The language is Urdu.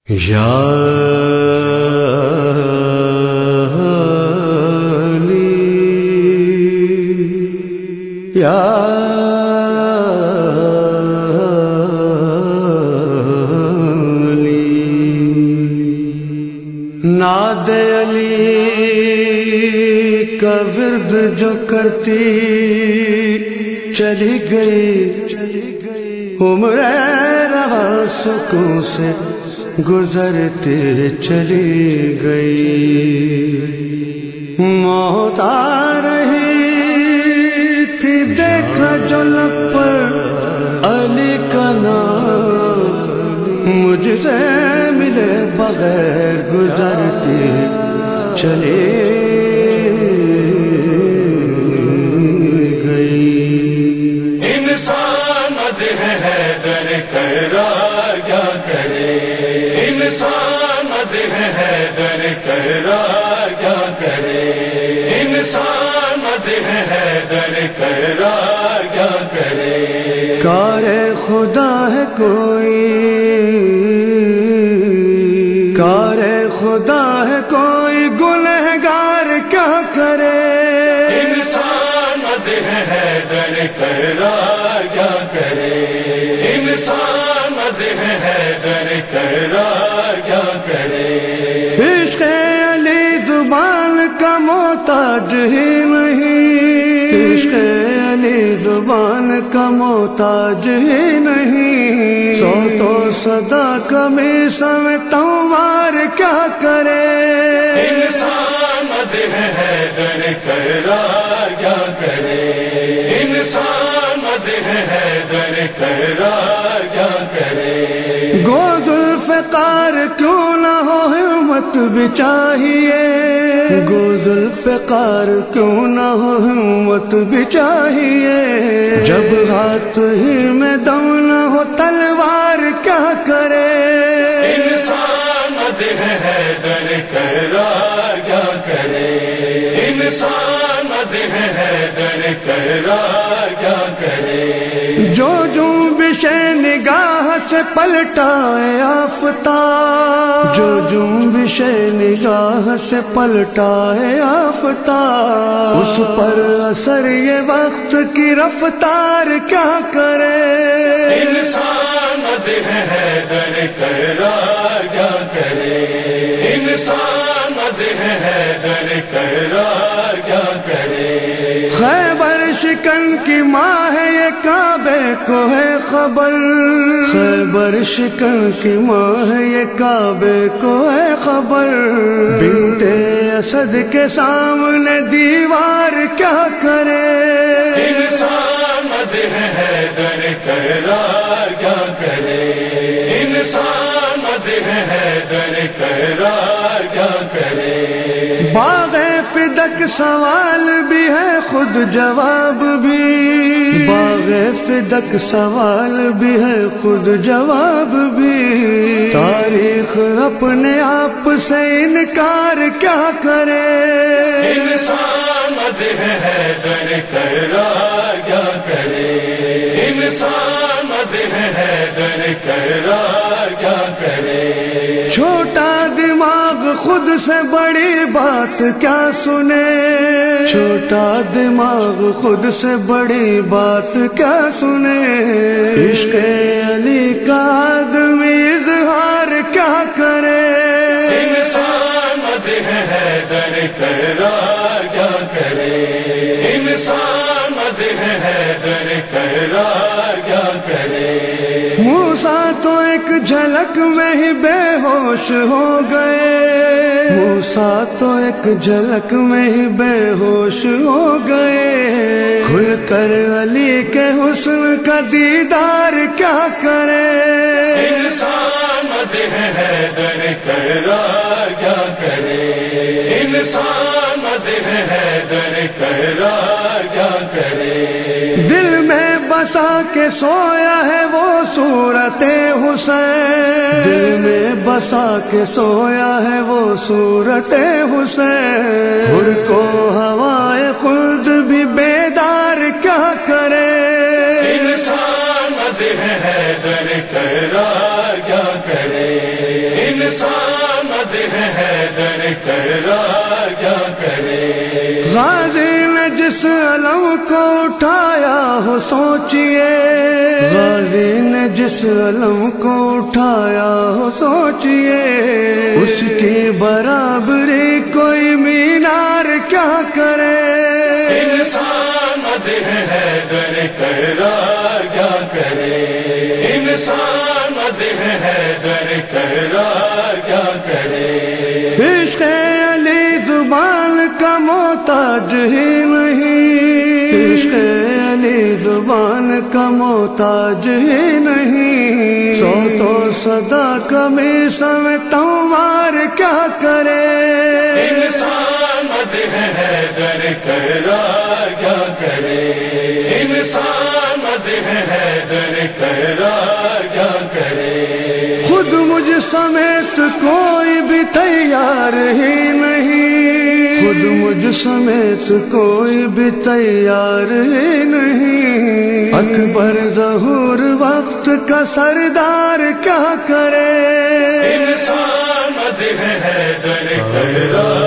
یا علی یا علی ناد علی کا ورد جو کرتی چلی گئی عمر روا سکون سے گزرتے چلی گئی، موت آ رہی تھی دیکھا جو لب پر علی کا نام، مجھ سے ملے بغیر گزرتی چلی گئی۔ انسان مدح حیدر کرا کیا کرے، انسان مدح حیدر کرا کیا کرے، انسان مدح حیدر کرا کیا کرے۔ کار خدا ہے کوئی، کار خدا ہے کوئی گنہگار کیا کرے، انسان مدح حیدر کرا کیا کرے، انسان مدح حیدر کرا کیا کرے۔ عشق علی زبان کا محتاج ہی نہیں، عشق علی زبان کا محتاج ہی نہیں، سو تو صدا کمی سمجھتا ہوں وار کیا کرے، انسان مدح حیدر کرا کیا کرے، انسان مدح حیدر کرا کیا کرے۔ گو ذوالفقار کیوں نہ ہو ہمت بھی چاہیے، گو ذوالفقار کیوں نہ ہو ہمت بھی چاہیے، جب ہاتھ ہی میں دم نہ ہو تلوار کیا کرے، انسان مدح حیدر کرا کیا کرے، انسان مدح حیدر کرا کیا کرے۔ جو جنبش نگاہ سے پلٹائے آفتاب، جو جنبش نگاہ سے پلٹائے آفتاب، اس پر اثر یہ وقت کی رفتار کیا کرے، انسان مدح حیدر کرا کیا کرے، انسان مدح حیدر کرا کیا کرے۔ خیبر شکن کی ماں ہے یہ کعبے کو ہے خبر، خیبر شکن کی ماں ہے یہ کعبے کو ہے خبر، بنت اسد کے سامنے دیوار کیا کرے، انسان مدح حیدر کرا کیا کرے، انسان مدح حیدر کرا کیا کرے۔ باغ فدق سوال بھی ہے خود جواب بھی، باغ فدق سوال بھی ہے خود جواب بھی، تاریخ اپنے آپ سے انکار کیا کرے، انسان مدح حیدر کرا کیا کرے، انسان مدح حیدر کرا کیا کرے۔ چھوٹا دماغ خود سے بڑی بات کیا سنے، چھوٹا دماغ خود سے بڑی بات کیا سنے، عشق علی کا آدمی اظہار کیا کرے، انسان مدح حیدر کرا کیا کرے، انسان مدح حیدر کرا کیا کرے۔ موسیٰ تو ایک جھلک میں ہی بے ہوش ہو گئے، موسیٰ تو ایک جھلک میں ہی بے ہوش ہو گئے، کھل کر علی کے حسن کا دیدار کیا کرے، انسان مدح حیدر کرا کیا کرے، انسان مدح حیدر کرا کیا کرے۔ دل میں بسا کے سویا ہے وہ صورت حسین، دل میں بسا کے سویا ہے وہ صورت حسین، خود کو ہوائے خلد بھی بیدار کیا کرے، انسان مدح حیدر کرا کیا کرے، کرار کیا کرے. غازی نے جس علم کو اٹھایا ہو سوچئے، غازی نے جس علم کو اٹھایا ہو سوچئے، اس کی برابری کوئی مینار کیا کرے. انسان مدح حیدر کرار کیا کرے. انسان مدح حیدر کرار کیا کرے. عشق علی زبان کا محتاج ہی نہیں، عشق علی زبان کا محتاج ہی نہیں، سو تو صدا کمی سمے تمہار کیا کرے. انسان مدح حیدر کرار کیا کرے. انسان مدح حیدر کرار کیا کرے. خود مجھ سمیت کوئی بھی تیار ہی نہیں، خود مجھ سمیت کوئی بھی تیار ہی نہیں، اکبر ظہور وقت کا سردار کیا کرے. انسان مدح حیدر کرار